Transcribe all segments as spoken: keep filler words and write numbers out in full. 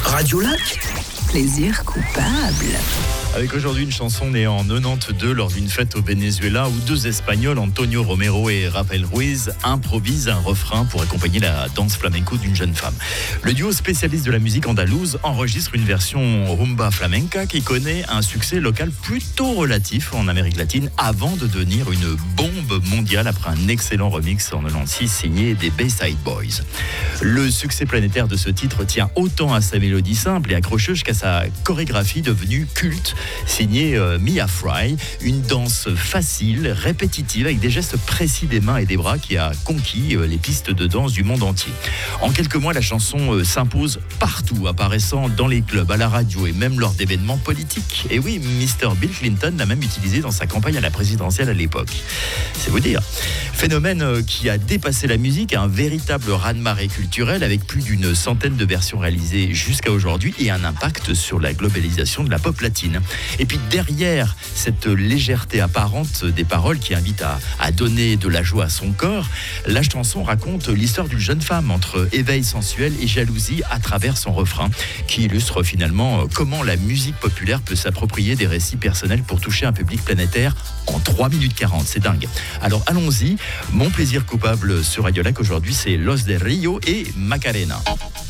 Radio Lac, plaisir coupable. Avec aujourd'hui une chanson née en quatre-vingt-douze lors d'une fête au Venezuela où deux Espagnols, Antonio Romero et Rafael Ruiz, improvisent un refrain pour accompagner la danse flamenco d'une jeune femme. Le duo spécialiste de la musique andalouse enregistre une version rumba flamenca qui connaît un succès local plutôt relatif en Amérique latine avant de devenir une bombe mondiale après un excellent remix en quatre-vingt-six signé des Bayside Boys. Le succès planétaire de ce titre tient autant à sa mélodie simple et accrocheuse qu'à sa chorégraphie devenue culte, signée euh, Mia Fry, une danse facile, répétitive, avec des gestes précis des mains et des bras qui a conquis euh, les pistes de danse du monde entier. En quelques mois, la chanson euh, s'impose partout, apparaissant dans les clubs, à la radio et même lors d'événements politiques. Et oui, mister Bill Clinton l'a même utilisé dans sa campagne à la présidentielle à l'époque. C'est vous dire. Phénomène euh, qui a dépassé la musique, un véritable raz-de-marée culturel avec plus d'une centaine de versions réalisées jusqu'à aujourd'hui et un impact sur la globalisation de la pop latine. Et puis derrière cette légèreté apparente des paroles qui invitent à, à donner de la joie à son corps, la chanson raconte l'histoire d'une jeune femme entre éveil sensuel et jalousie à travers son refrain, qui illustre finalement comment la musique populaire peut s'approprier des récits personnels pour toucher un public planétaire en trois minutes quarante. C'est dingue. Alors allons-y, mon plaisir coupable sur Radio Lac aujourd'hui, c'est Los de Rio et Macarena.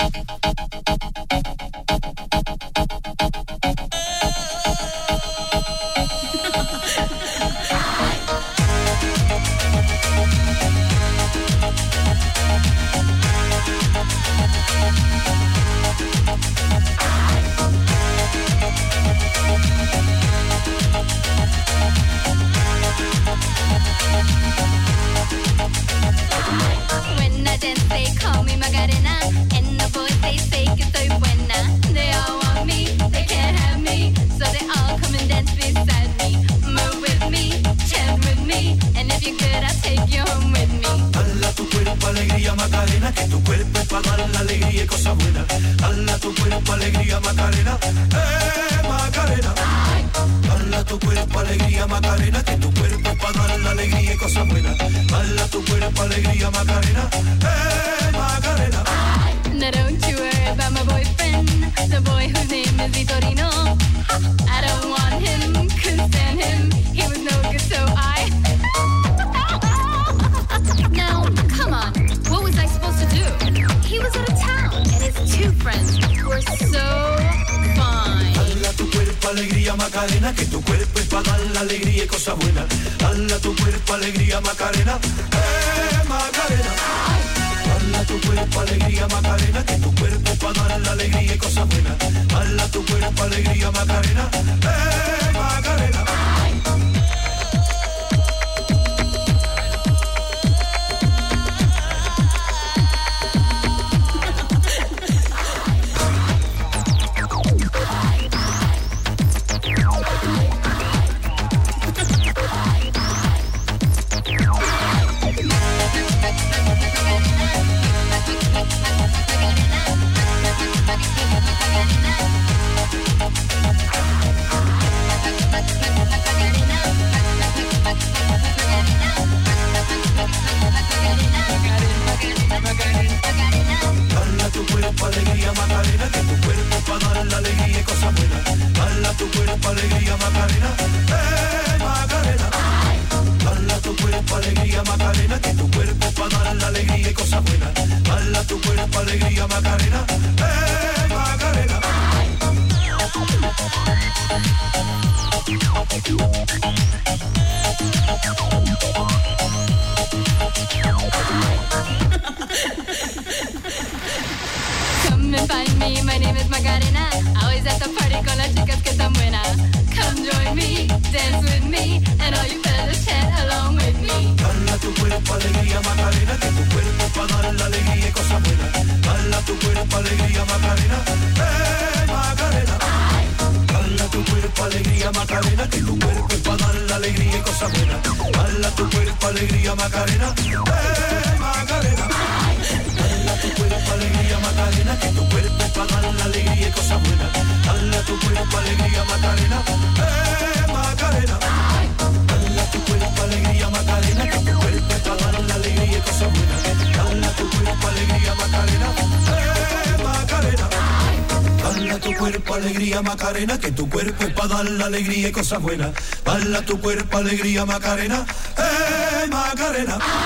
When I dance, they call me Macarena, and the boys they say que soy buena. They all want me, they can't have me, so they all come and dance beside me. Move with me, chant with me, and if you're good, I'll take you home with me. Dala tu cuerpo alegría Macarena, que tu cuerpo es para dar la alegría y cosas buenas. Dala tu cuerpo alegría Macarena, eh Macarena. Dala tu cuerpo alegría Macarena, que tu cuerpo es para dar la alegría y cosas buenas. Dala tu cuerpo alegría Macarena, eh Macarena. Now don't you worry about my boyfriend, the boy whose name is Vitorino. I don't want him, couldn't stand him, he was no good, so I... Now, come on, what was I supposed to do? He was out of town, and his two friends were so fine. Dala tu cuerpo alegría Macarena, que tu cuerpo es para dar la alegría y cosas buenas. Dala tu cuerpo alegría Macarena, eh Macarena. Dala tu cuerpo alegría Macarena, que tu cuerpo es para dar la alegría y cosas buenas. Dala tu cuerpo alegría Macarena, eh Macarena. Dala tu cuerpo alegría Macarena, que tu cuerpo es para dar la alegría y cosas buenas. Dala tu cuerpo alegría Macarena, eh Macarena. Dala tu cuerpo alegría Macarena, que tu cuerpo es para dar la alegría y cosas buenas. Dala tu cuerpo alegría Macarena, eh Macarena. Come and find me, my name is Macarena. Always at the party con las chicas que están buenas. Come join me, dance with me, and all you fellas chant along with me. Dala tu cuerpo alegría Macarena, que tu cuerpo es para dar la alegría y cosas buenas. Dala tu cuerpo alegría Macarena, eh Macarena. Dala tu cuerpo alegría Macarena, que tu cuerpo es para dar la alegría y cosas buenas. Dala tu cuerpo alegría Macarena, eh Macarena. Dala tu cuerpo alegría Macarena, que tu cuerpo es para dar la alegría y cosas buenas. Dala tu cuerpo alegría Macarena, eh Macarena. Dala tu cuerpo alegría Macarena, que tu cuerpo es para dar la alegría y cosas buenas. Dala tu cuerpo alegría Macarena, eh Macarena. cuerpo alegría Macarena, que tu cuerpo es para dar la alegría y cosas buenas. Baila tu cuerpo alegría Macarena, eh Macarena.